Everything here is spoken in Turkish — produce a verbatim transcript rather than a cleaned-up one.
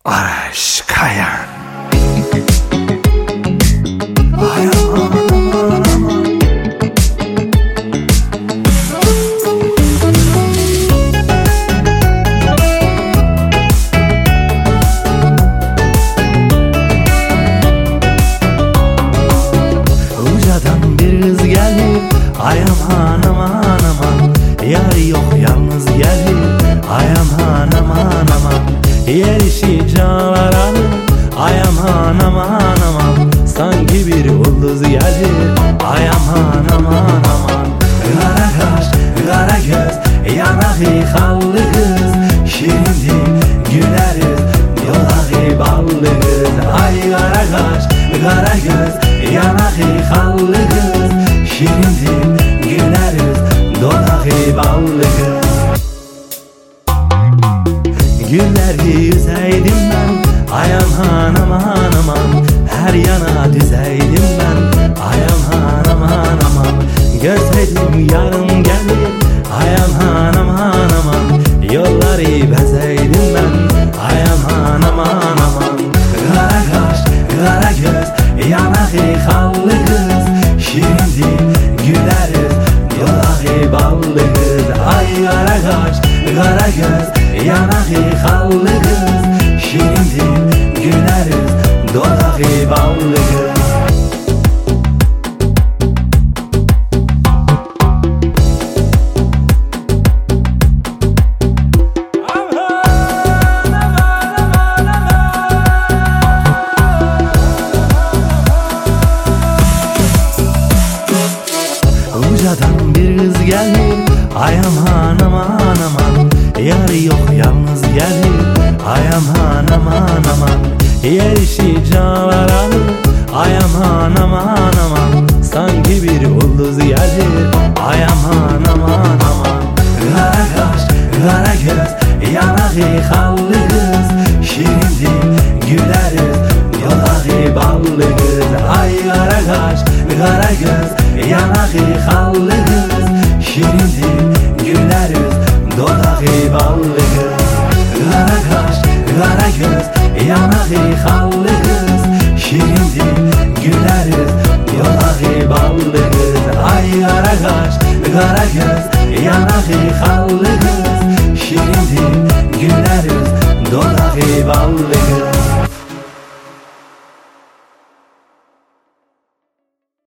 Araş Kayan. Ucadan bir kız gelir, ay aman aman aman. Yar yok yalnız gelir, ay aman aman aman. Yer işi canlar alır, ay aman aman aman. Sanki bir yıldız gelir, ay aman aman aman. Kara kaş, kara göz, yanakı kallı kız. Şirindi güleriz, yolakı ballı kız. Ay kara kaş, kara göz, yanakı kallı kız. Şirindi güleriz, dodakı ballı kız. Gülleri yüzeydim ben, ay aman aman aman. Her yana düzeydim ben, ay aman aman aman. Görseydim yarım gelir, ay aman aman aman. Yolları bezeydim ben, ay aman aman aman. Kara kaş, kara göz, yanakı kallı kız. Şimdi güleriz, yolakı ballı kız. Ay kara kaş, kara göz, yanakı kallı kız. Şimdi güleriz, dodakı ballı kız. Ucadan bir kız gelir, ay aman aman aman. Yar yok yalnız gelir, ay aman aman aman. Yer işi canlar alır, ay aman aman aman. Sanki bir yıldız gelir, ay aman aman aman. Kara kaş, kara göz, yanakı kallı kız. Şimdi güleriz, yolakı ballı kız. Ay kara kaş, kara göz, yanakı kallı kız. Şimdi güleriz, dodakı ballı kız. Kara kaş, kara göz, yanakı kallı kız. Şimdi güleriz, yolakı ballı kız. Ay kara kaş, kara göz, yanakı kallı kız. Şimdi güleriz, dodakı ballı kız.